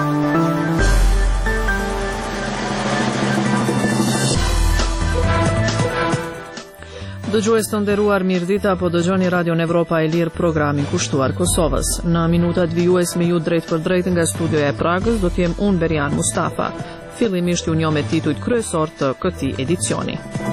Dëgjues të nderuar, mirëdita, po dëgjoni Radion Evropa e Lirë, programin kushtuar Kosovës. Në minutat vijues me ju drejt për drejt nga studioja e Pragës do t'jem unë Berian Mustafa. Fillimisht ju njoh me titujt kryesor të këtij edicioni.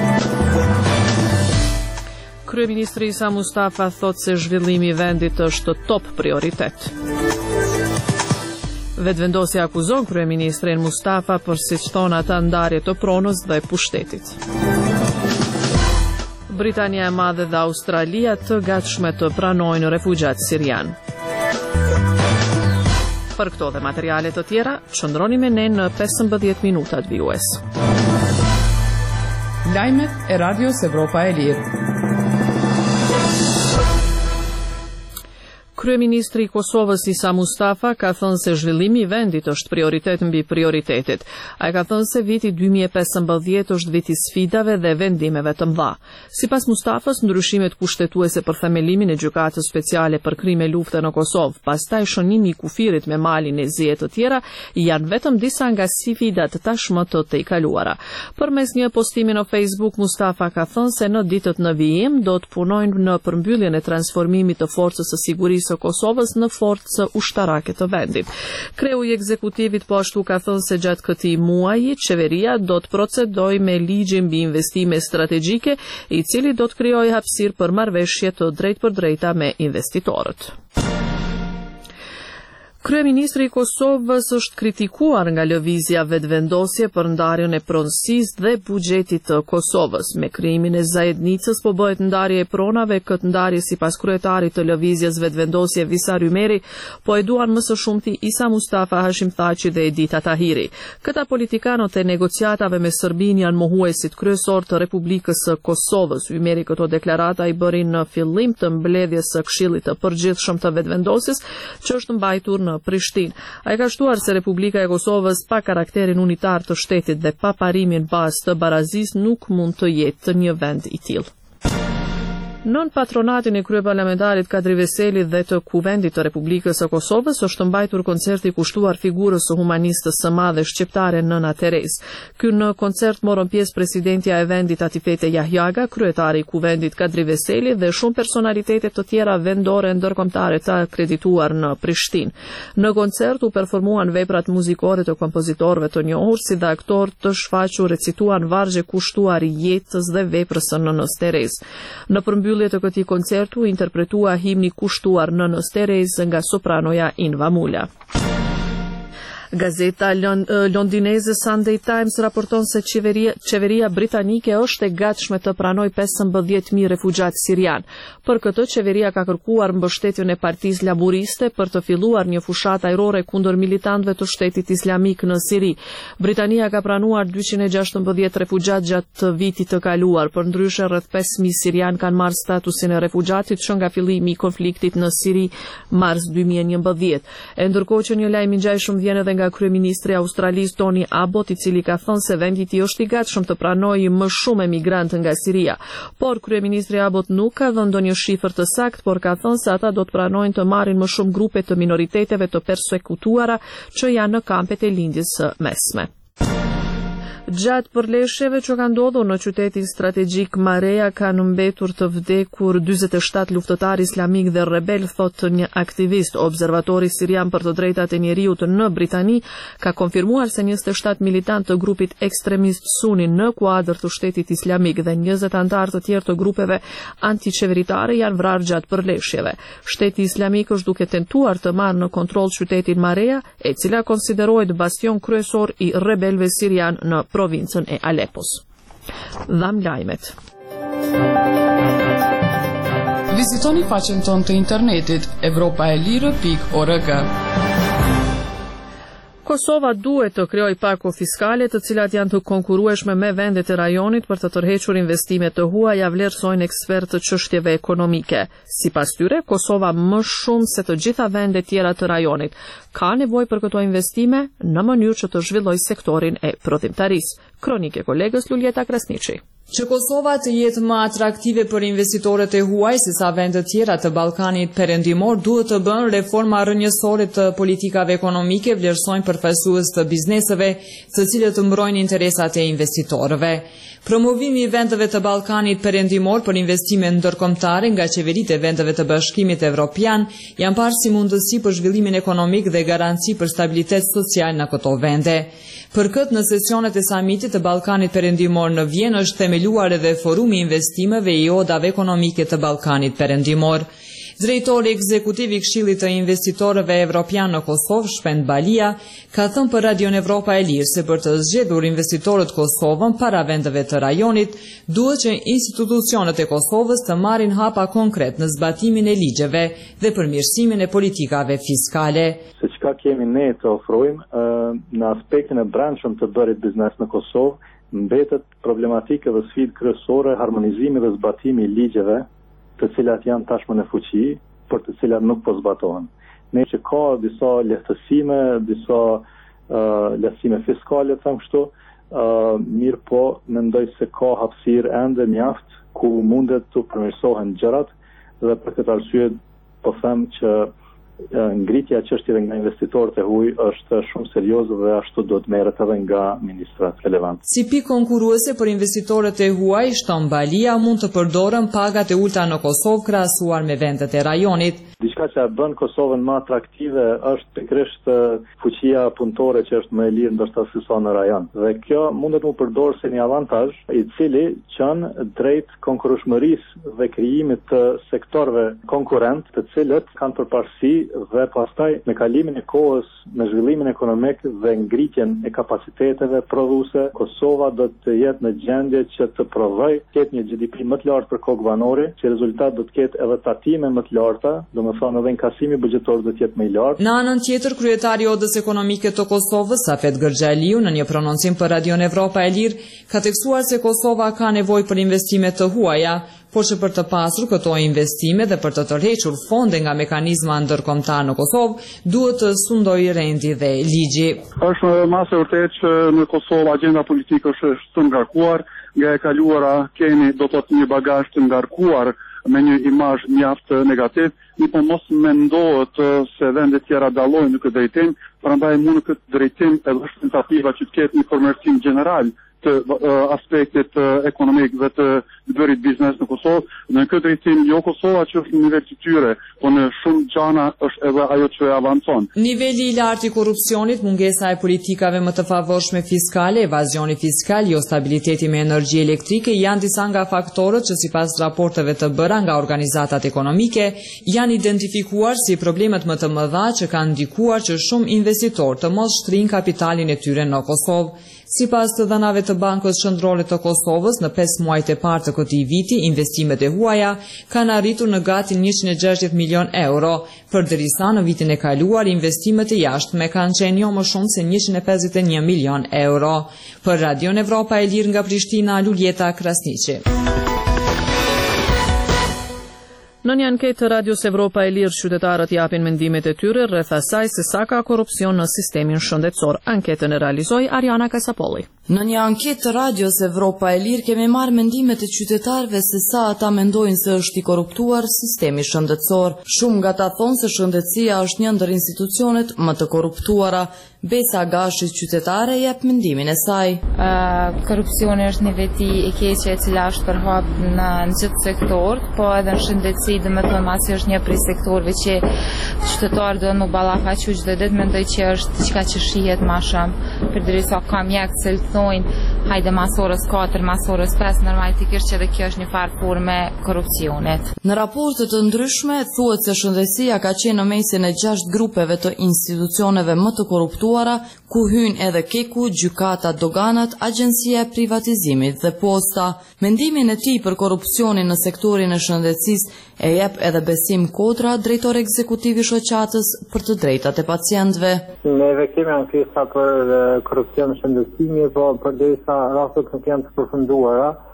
Kryeministri Isa Mustafa thot se zhvillimi i vendit është top prioritet. Vetëvendosja akuzon kryeministrin Mustafa për, siç thon ata, ndarje të pronës dhe pushtetit. Britania e Madhe dhe Australia të gatshme të pranojnë refugjat sirian. Për këto dhe materiale të tjera, qëndroni me ne në 15 minutat vijues. Lajmet e Radios Evropa e Lirë. Kryeministri i Kosovës Isa Mustafa ka thënë se zhvillimi i vendit është prioritet mbi prioritetet. Ai ka thënë se viti 2015 është viti sfidave dhe vendimeve të mëdha. Sipas Mustafas, ndryshimet kushtetuese për themelimin e gjykatës speciale për krime lufte në Kosovë, pastaj shënimi i kufirit me Malin e Zi e të tjera, janë vetëm disa nga sfidat tashmë të tejkaluara. Përmes një postimi në Facebook, Mustafa ka thënë se në ditët në vijim do të punojnë në përmbylljen e transformimit të forcës së sigurisë së Kosovës në forcë ushtarake të vendit. Kreu i ekzekutivit po ashtu ka thënë se gjatë këtij muaji qeveria do të procedojë me ligjin mbi investime strategjike, i cili do të krijojë hapësirë për marrëveshje të drejtpërdrejta me investitorët. Kryeministri i Kosovës është kritikuar nga lëvizja vetëvendosje për ndarjen e pronësisë dhe buxhetit të Kosovës. Me krijimin e Zajednicës po bëhet ndarje e pronave. Këtë ndarje, sipas kryetarit të lëvizjes vetëvendosje Visar Ymeri, po e duan më së shumti Isa Mustafa, Hashim Thaçi dhe Edita Tahiri. Këta politikanët e negociatave me Serbinë janë mohuesit kryesor të Republikës së Kosovës. Ymeri këto deklarata i bëri në fillim të mbledhjes së Këshillit të Përgjithshëm të Vetëvendosjes, që është mbajtur në Prishtinë. Ai ka shtuar se Republika e Kosovës pa karakterin unitar të shtetit dhe pa parimin bazë të barazisë nuk mund të jetë një vend i tillë. Nën patronatin e kryeparlamentarit Kadri Veseli dhe të Kuvendit të Republikës së Kosovës është mbajtur koncerti kushtuar figurës së humanistës së madhe shqiptare Nëna Terezë. Ky në koncert morën pjesë presidentja e vendit Atifete Jahjaga, kryetari i Kuvendit Kadri Veseli dhe shumë personalitete të tjera vendore ndërkombëtare të akredituar në Prishtinë. Në koncert u performuan veprat muzikore të kompozitorëve të njohur, si dhe aktorë të shfaqur recituan vargje kushtuar jetës dhe veprës së Nënës Terezë. Në përmbyllje të këtij koncertu interpretua himni kushtuar Nënës Terezë nga sopranoja Inva Mula. Gazeta londineze Sunday Times raporton se qeveria britanike është e gatshme të pranojë 15.000 refugjat sirian. Për këtë, qeveria ka kërkuar mbështetjen e Partisë Laburiste për të filluar një fushatë ajrore kundër militantëve të Shtetit Islamik në Siri. Britania ka pranuar 216 refugjat gjatë vitit të kaluar. Përndryshe, rreth 5.000 sirian kanë marrë statusin e refugjatit që nga fillimi i konfliktit në Siri mars 2011. E ndërkohë që një lajm i ngjashëm vjen edhe nga kryeministri i Australisë Tony Abbott, i cili ka thënë se vendi i tij është i gatshëm të pranojë më shumë emigrantë nga Siria. Por kryeministri Abbott nuk ka dhënë ndonjë shifër të saktë, por ka thënë se ata do të pranojnë të marrin më shumë grupe të minoriteteve të persekutuara që janë në kampet e lindjes së mesme. Gjatë përleshjeve që kanë ndodhur në qytetin strategjik Marea kanë mbetur të vdekur 47 luftëtar islamik dhe rebel, thot një aktivist. Observatori sirian për të drejtat e njeriut në Britani ka konfirmuar se 27 militant të grupit ekstremist Sunni në kuadër të Shtetit Islamik dhe 20 antar të tjerë të grupeve antiqeveritare janë vrarë gjatë përleshjeve. Shteti Islamik është duke tentuar të marrë në kontroll qytetin Marea, e cila konsiderohet bastion kryesor i rebelëve sirian në provincën e Alepos. Dham lajmet. Vizitoni faqen tonë të internetit evropaelire.org. Kosova duhet të krijojë pako fiskale të cilat janë të konkurrueshme me vendet e rajonit për të tërhequr investimet të huaja, vlerësojnë ekspertë të çështjeve ekonomike. Sipas tyre, Kosova më shumë se të gjitha vendet tjera të rajonit ka nevojë për këto investime në mënyrë që të zhvillojë sektorin e prodhimtarisë. Kronikë e kolegës Luljeta Krasniqi. Që Kosova të jetë më atraktive për investitorët e huaj se sa vende tjera të Ballkanit Perëndimor, duhet të bën reforma rrënjësore të politikave ekonomike, vlerësojnë përfaqësues të bizneseve, të cilët të mbrojnë interesat e investitorëve. Promovimi i vendeve të Ballkanit Perëndimor për investime ndërkombëtare nga qeveritë e vendeve të Bashkimit Evropian janë parë si mundësi për zhvillimin ekonomik dhe garanci për stabilitet social në këto vende. Për këtë, në sesionet e samitit të Ballkanit Perëndimor në Vjenë është themeluar edhe forumi i investimeve i odave ekonomike të Ballkanit Perëndimor. Drejtori ekzekutiv i Këshillit të Investitorëve Evropian në Kosovë, Shpend Balia, ka thënë për Radion Evropa e Lirë se për të zgjedhur investitorët Kosovën para vendeve të rajonit, duhet që institucionet e Kosovës të marrin hapa konkret në zbatimin e ligjeve dhe përmirësimin e politikave fiskale. Se çka kemi ne të ofrojmë në aspektin e brendshëm të bërit biznes në Kosovë, mbetet problematikë dhe sfidë kryesore harmonizimi dhe zbatimi i ligjeve, të cilat janë tashmë në fuqi, për të cilat nuk po zbatohen. Ne që ka disa lehtësime, disa lehtësime fiskale, them kështu, mirë po mendoj se ka hapësirë ende mjaft ku mundet të përmirësohen gjërat dhe për këtë arsye po them që ngritja e çështjeve nga investitorët e huaj është shumë serioze dhe ashtu do të merret edhe nga ministrat relevant. Si pikë konkurruese për investitorët e huaj, shton Balia mund të përdoren pagat e ulta në Kosovë krahasuar me vendet e rajonit. Diçka që bën Kosovën më atraktive është pikërisht fuqia punëtore që është më e lirë ndoshta se sa në rajon. Dhe kjo mundet të përdorë si një avantazh i cili qen drejt konkurrueshmërisë dhe krijimit të sektorëve konkurrent, të cilët kanë përparësi dhe pastaj me kalimin e kohës, me zhvillimin ekonomik dhe ngritjen e kapaciteteve prodhuese, Kosova do të jetë në gjendje që të provojë të ketë një GDP më të lartë për kokë banore, që rezultat do të ketë edhe tatime më të larta, domethënë edhe inkasimi buxhetor do të jetë më i lartë. Në anën tjetër, kryetari i Odës Ekonomike të Kosovës, Safet Gërxhaliu, në një prononcim për Radion Evropa e Lirë, ka theksuar se Kosova ka nevojë për investime të huaja, por që për të pasur këto investime dhe për të tërhequr fonde nga mekanizma ndërkombëtar në Kosovë, duhet të sundojë rendi dhe ligji. Është masë vërtet që në Kosovë agjenda politike është të ngarkuar, nga e kaluara kemi do të thotë një bagazh të ngarkuar me një imazh mjaft negativ, po mos mendohet se vendet tjera dallojnë në këtë drejtim, prandaj mund në këtë drejtim edhe është tentativa që të ketë një përmirësim gjeneral të aspektit ekonomik dhe të bërit biznes në Kosovë. Në këtë drejtim jo Kosova që është në nivel të tyre, po në shumë gjana është edhe ajo që avancon. Niveli i lartë i korrupsionit, mungesa e politikave më të favorshme fiskale, evazioni fiskal, jo stabiliteti me energji elektrike janë disa nga faktorët që sipas raporteve të bëra nga organizatat ekonomike janë identifikuar si problemet më të mëdha që kanë ndikuar që shumë investitorë të mos shtrinë kapitalin e tyre në Kosovë. Sipas të dhënave të Bankës Qendrore të Kosovës, në 5 muajt e parë të këtij viti, investimet e huaja kanë arritur në gati 160 milion euro, përderisa në vitin e kaluar investimet e jashtme kanë qenë jo më shumë se 151 milion euro. Për Radion Evropa e Lirë nga Prishtina, Luljeta Krasniqi. Në një anketë të Radios Evropa e Lirë, qytetarët japin mendimet e tyre rreth asaj se sa ka korrupsion në sistemin shëndetësor. Anketën e realizoi Ariana Kasapolli. Në një anketë të Radios Evropa e Lirë kemi marrë mendimet e qytetarëve se sa ata mendojnë se është i korruptuar sistemi shëndetësor. Shumë nga ata thonë se shëndetësia është një ndër institucionet më të korruptuara. Besa Gashi, qytetare, jep mendimin e saj. Korrupsioni është një veti e keqe e cila është përhap në gjithë sektorët, po edhe në shëndetësi dhe me të masi është një prej sektorëve që qytetarë do nuk ballafaqojnë çdo ditë, mendoj që është diçka që shihet më shumë. Përderisa ka mjekë që thonë hajde mas orës 4, mas orës 5, normalisht që edhe kjo është një farë forme korrupsionit. Në raporte të ndryshme thuhet se shëndetësia ka qenë në mesin e 6 grupeve të institucioneve më të korruptuara, ku hyn edhe Keku, gjykata, doganat, agjencia e privatizimit dhe posta. Mendimin e tij për korrupsionin në sektorin e shëndetësisë e jep edhe Besim Kodra, drejtor ekzekutiv i shoqatës për të drejtat e pacientëve. Neve kemi ankesa për korrupsion në shëndetësi, po përderisa rastet nuk janë të përfunduara,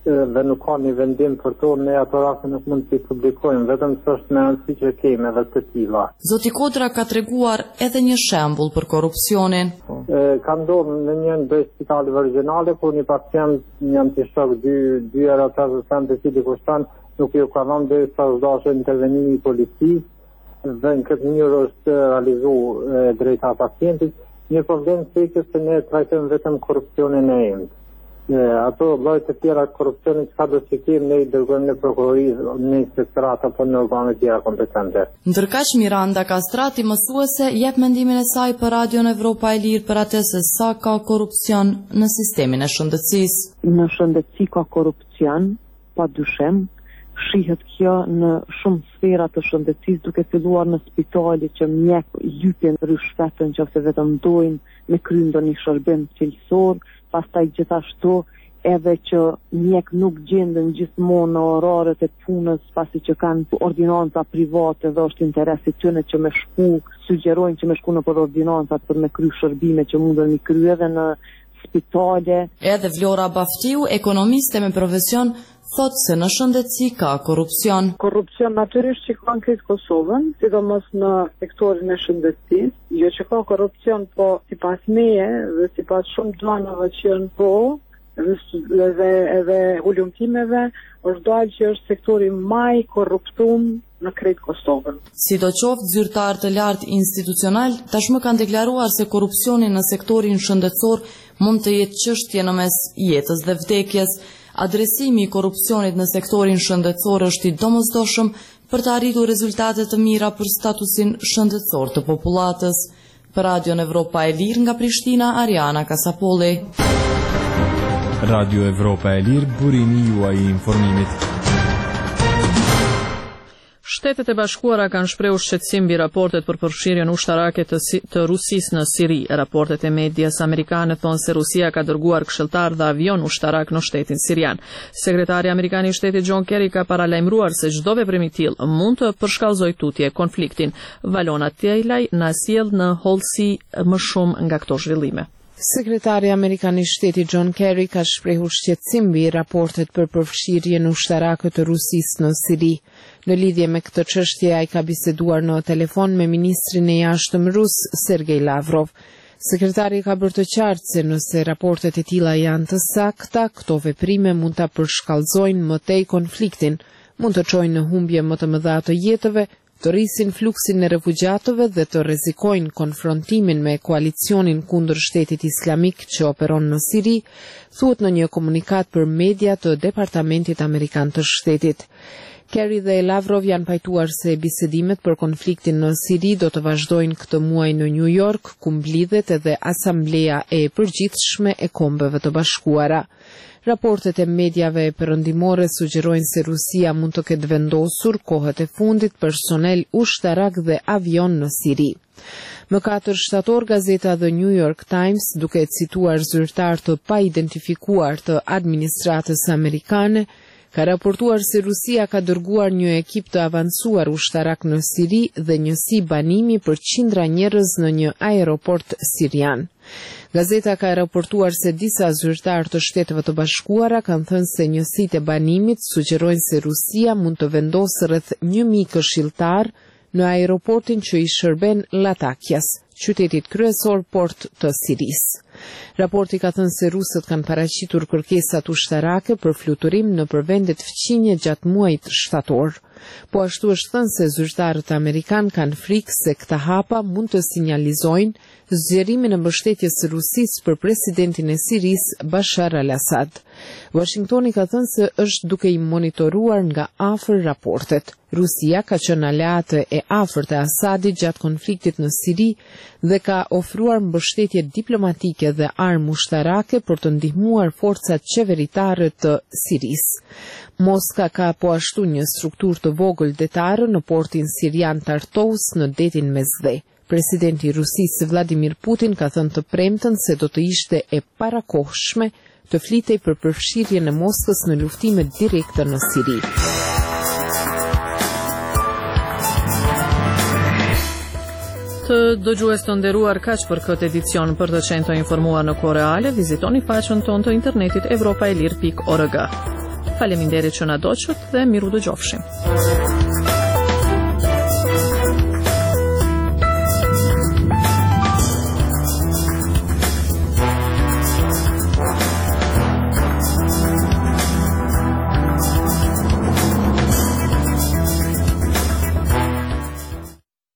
dhe nuk ka një vendim për to, ne ato raste nuk mund t'i publikojmë, vetëm s'është me anësi që kemi edhe të tilla. Zoti Kodra ka treguar edhe një shembull për korrupsionin. Ka ndodhur në një ndër spitale regionale ku një pacient jam të shok 2 era 80 të cili kushton nuk ju ka dhënë derisa u dashur intervenimi i policisë dhe në këtë mënyrë është realizuar drejta pacientit. Një problem se ne trajtojmë vetëm korrupsionin e emrit. Ato llojet të tjera korrupsionit çka do të kemi ne i dërgojmë në prokurori, në inspektorat apo në organe të tjera kompetente. Ndërkaq Miranda Kastrati, mësuese, jep mendimin e saj për Radion Evropa e Lirë për atë se sa ka korrupsion në sistemin e shëndetësisë. Në shëndetësi ka korrupsion, padyshim. Shihet kjo në shumë sfera të shëndetësisë, duke filluar në spitale që mjek lypin rishfetën që ose vetëm dojnë me kry ndonjë shërbim cilësor, pastaj gjithashtu edhe që mjek nuk gjenden gjithmonë në oraret e punës pasi që kanë ordinanca private dhe është interesi tyre që me shku, sugjerojnë që me shku në për ordinancat për me kry shërbime që mundën mi kry edhe në spitale. Edhe Vlora Baftiu, ekonomiste me profesion, thot se në shëndetësi ka korrupsion. Korrupsion natyrisht që ka në krejt Kosovën, sidomos në sektorin e shëndetësisë, jo që ka korrupsion, po sipas meje dhe sipas shumë dënave që janë po, edhe ulumtimeve, është dalë që është sektori më i korruptuar në krejt Kosovën. Sidoqoftë, zyrtar të lartë institucional tashmë kanë deklaruar se korrupsioni në sektorin shëndetësor mund të jetë çështje në mes jetës dhe vdekjes. Adresimi i korrupsionit në sektorin shëndetësor është i domosdoshëm për të arritur rezultate të mira për statusin shëndetësor të popullatës. Për Radion Evropa e Lirë nga Prishtina, Ariana Kasapolli. Radio Evropa e Lirë, burimi juaj i informimit. Shtetet e Bashkuara kanë shprehur shqetësim mbi raportet për përfshirjen ushtarake të Rusisë në Siri. Raportet e medias amerikane thonë se Rusia ka dërguar këshilltar dhe avion ushtarak në shtetin sirian. Sekretari amerikan i shtetit John Kerry ka paralajmëruar se çdo veprim i tillë mund të përshkallëzojë tutje konfliktin. Valona Taylor na sjell në hollësi më shumë nga këto zhvillime. Sekretari amerikan i shtetit John Kerry ka shprehur shqetësim mbi raportet për përfshirjen ushtarake të Rusisë në Siri. Në lidhje me këtë çështje, ai ka biseduar në telefon me ministrin e jashtëm rus Sergej Lavrov. Sekretari ka bërë të qartë se nëse raportet e tilla janë të sakta, këto veprime mund ta përshkallëzojnë më tej konfliktin, mund të çojnë në humbje më të mëdha të jetëve, të rrisin fluksin e refugjatëve dhe të rrezikojnë konfrontimin me koalicionin kundër shtetit islamik që operon në Siri, thuhet në një komunikat për media të Departamentit Amerikan të Shtetit. Kerry dhe Lavrov janë pajtuar se bisedimet për konfliktin në Siri do të vazhdojnë këtë muaj në New York, ku mblidhet edhe Asambleja e Përgjithshme e Kombeve të Bashkuara. Raportet e mediave perëndimore sugjerojnë se Rusia mund të ketë vendosur kohët e fundit personel ushtarak dhe avion në Siri. Më 4 shtator, gazeta The New York Times, duke cituar zyrtar të pa identifikuar të administratës amerikane, ka raportuar se Rusia ka dërguar një ekip të avancuar ushtarak në Siri dhe njësi banimi për qindra njerëz në një aeroport sirian. Gazeta ka raportuar se disa zyrtar të Shteteve të Bashkuara kanë thënë se njësitë e banimit sugjerojnë se Rusia mund të vendosë rreth 1000 këshilltar në aeroportin që i shërben Latakias, qytetit kryesor port të Sirisë. Raporti ka thënë se rusët kanë paraqitur kërkesat ushtarake për fluturim në vendet fqinje gjatë muajit shtator. Po ashtu është thënë se zyrtarët amerikan kanë frikë se këta hapa mund të sinjalizojnë zgjerimin e mbështetjes së Rusisë për presidentin e Sirisë Bashar al-Assad. Washingtoni ka thënë se është duke i monitoruar nga afër raportet. Rusia ka qenë aleate e afërt e Assadit gjatë konfliktit në Siri dhe ka ofruar mbështetje diplomatike dhe armë ushtarake për të ndihmuar forcat qeveritare të Sirisë. Moska ka po ashtu një strukturë të vogël detare në portin sirian Tartous në detin Mesdhe. Presidenti i Rusisë Vladimir Putin ka thënë të premten se do të ishte e parakohshme të flitej për përfshirjen e Moskës në luftime direkte në Siri. Të dëgjues të nderuar, kaq për këtë edicion. Për të qenë të informuar në kohë reale, vizitoni faqen tonë të internetit europaelir.org. Faleminderit që na doqët dhe miru dëgjofshim.